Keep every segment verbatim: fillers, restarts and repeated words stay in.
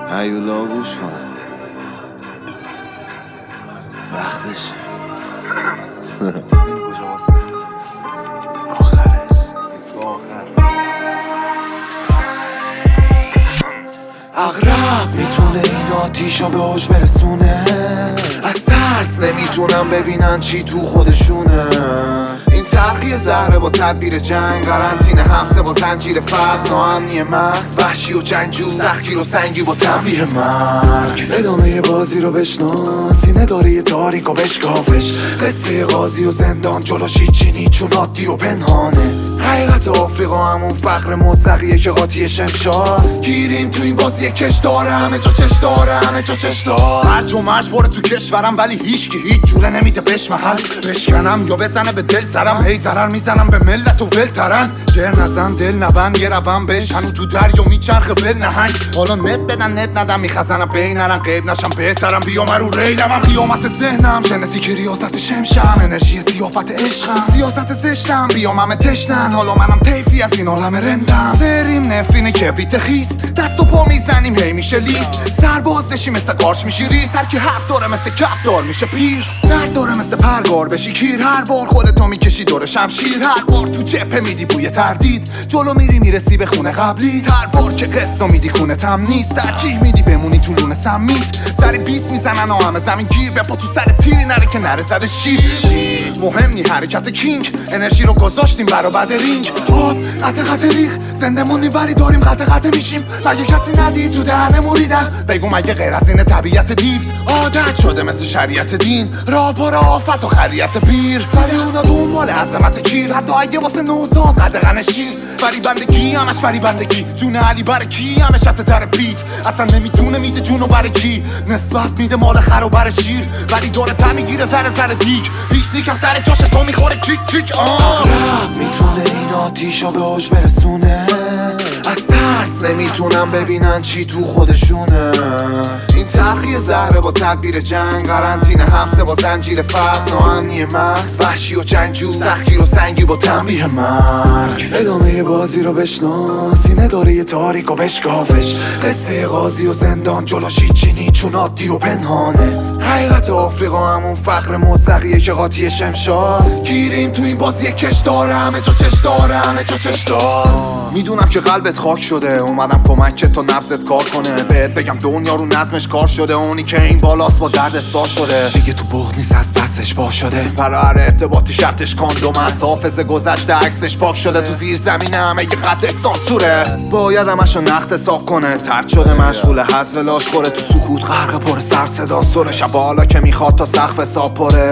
هیولا گوش کنم وقتش میدونی کجا واسه آخرش اسم آخر اغرب میتونه این آتیشا به اوج برسونه، از ترس نمیتونم ببینن چی تو خودشونه. این تلخی زهره با تدبیر جنگ، قرنطینه حبسه با زنجیر فرق، ناامنی مغز، وحشی و جنگجو، سختگیر و سنگی با تنبیه مرگ. ادامه بازی رو بشناس، اینه داره یه تاریک و بشکافش، قصه قاضی و زندان جلوش هیچی نی چون عادی و پنهانه. حقیقت آفریقا همون فقر مطلقیه که قاطی شمشاست. گیریم تو این بازی کش داره، همه جا چش داره، همه جا چش داره. هرج و مرج باره تو کشورم ولی هیچ کی هیچ جوره نمیده بهش محل. بشکنم یا بزنه به دل سرم، هی ضرر میزنم به ملت و ولترن. جر نزن دل نبند یه روم بهش، هنو تو دریا میچرخه ول نهنگ. حالا نت بدن نت ندم میخزنم بین نرن، غیب نشم بهترم بیام رو ریلم. هم قیامت ذهنم ژنتیک ریاست شمشم، انرژی سیافت عشقم، سیاست زشتم بیام همه تشنن. حالا منم طیفی از این عالم رندم، سریم نفرین کبریت خیس، دست و پا میزنیم هی میشه لیس. سرباز بشی مثل قارچ میشی ریس، هر کی هفت داره مثل کف دار میشه پیر. درد داره مثل پرگار بشی کیر، هر بار خودتو میکشی دور شمشیر. هر بار تو جبهه میدی بوی تردید، جلو میری میرسی به خونه قبلی. هر بار که قصه میدی کونه تم نیست، ترجیح میدی بمونی تو لونه سمیت. سری بیست میزنن و همه زمین گیر، به پا تو سر تیری نره که نره زده شیر. مهم نی حرکت کینگ، انرژی رو گذاشتیم برا بعد رینگ. آب قطع قطع ریخ، زنده موندیم ولی داریم قطع قطع میشیم. مگه کسی ندید تو دهنه موریدن؟ بگو مگه غیر از این طبیعت دیو عادت شده مثل شریعت دین؟ راه پر آفت و خریت پیر، ولی اونا دنبال عظمت کیر. حتی اگه واسه نوزاد قدغن شیر، فری بندگی همش فری بندگی. جون علی بر کی همه شت در بیت، اصلا نمیتونه میده جونو برای کی. نسبت میده مال خر و بر شیر، ولی داره تا میگیره زره زره دیگ. پیکنیک هم سر جاش تو میخوره کیک کیک. آه میتونه این آتیشا به اوج برسونه، از ترس نمیتونم ببینن چی تو خودشونه. این تلخی زهره با تدبیر جنگ، قرنطینه حبسه با زنجیر فرق، ناامنی مغز، وحشی و جنگجو، سختگیر و سنگی با تنبیه مرگ. ادامه بازی رو بشناس، اینه داره یه تاریک و بشکافش، قصه قاضی و زندان جلوش هیچی نی چون عادی و پنهانه. حقیقت آفریقا همون فقر مطلقیه که قاطی شمشاست. گیریم تو این بازی کش داره، همه جا چش داره، همه جا چش داره. میدونم که قلبت خاک شده، اومدم کمک تا نفست کار کنه. بهت بگم دنیا رو نظمش کار شده، اونی که این بالاست با درد سار شده. دیگه تو بغض نیست از پسش با شده، برای هر ارتباطی شرطش کاندوم است. حافظه گذشته عکسش پاک شده، تو زیر زمین همه یه قد سانسوره. باید همشو نقد صاف کنه، ترد شده مشغول حذف لاش خوره. تو سکوت غرق پر سر صدا سره، شب حالا که میخواد تا سقف حساب پره.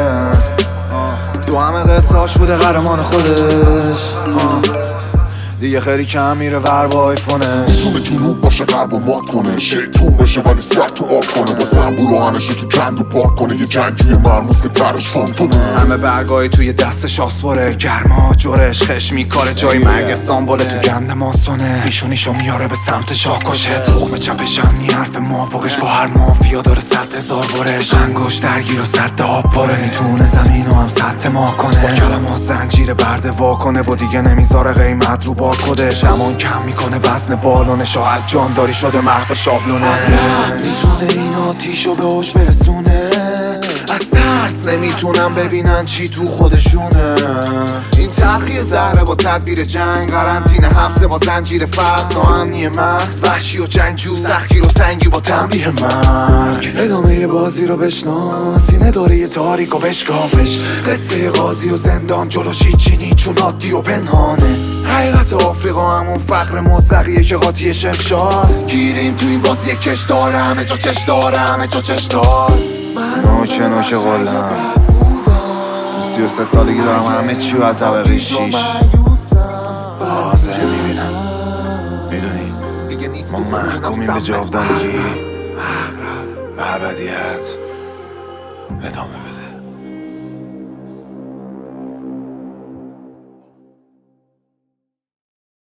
تو همه قصهاش بوده قهرمان خودش، دیگه خیلی کم میره ور با آیفونه. سوم جنوب باشه غرب و مات کنه، شیطون باشه ولی سر تو آب کنه. با زنبور و هنشو تو کند و پاک کنه، یه جنگجوی مرموز که درش فانتونه. همه برگاهی توی دستش آسوره، گرما جورش خش میکاره، جای مرگ سامبوله تو گند ماسونه. ایشونیشو میاره به سمت شاکشه، تخم چپش هم نی حرف موافقش با هر مافیا داره صد هزار برش. انگوش درگیر و صد آب پاره، میتونه زمینو هم صد ما کنه. با کلمات زنجیر برده وا کنه، با دیگه نمیذاره قیمت رو با کدش. همون کم میکنه وزن بالونش، و هر جانداری شده محو شابلونه. میتونه این آتیشو به اوج برسونه، از ترس نمیتونم ببینن چی تو خودشونه. این تلخی زهره با تدبیر جنگ، قرنطینه حبسه با زنجیر فرق، ناامنی مغز، وحشی و جنگجو، سختگیر و سنگی با تنبیه مرگ. ادامه بازی رو بشناس، اینه داره یه تاریک و بشکافش، قصه قاضی و زندان جلوش هیچی نی چون عادی و پنهانه. حقیقت آفریقا همون فقر مطلقیه که قاطی شمشاست. گیریم تو این بازی کش داره، همه جا چش داره، همه جا چش داره. نوچه نوچه قلم تو سی و سه سالگی دارم همه چی و از طبقه شیش حاضره میبینم. میدونی ما محکومیم به جاودانگی، به ابدیت. ادامه بده.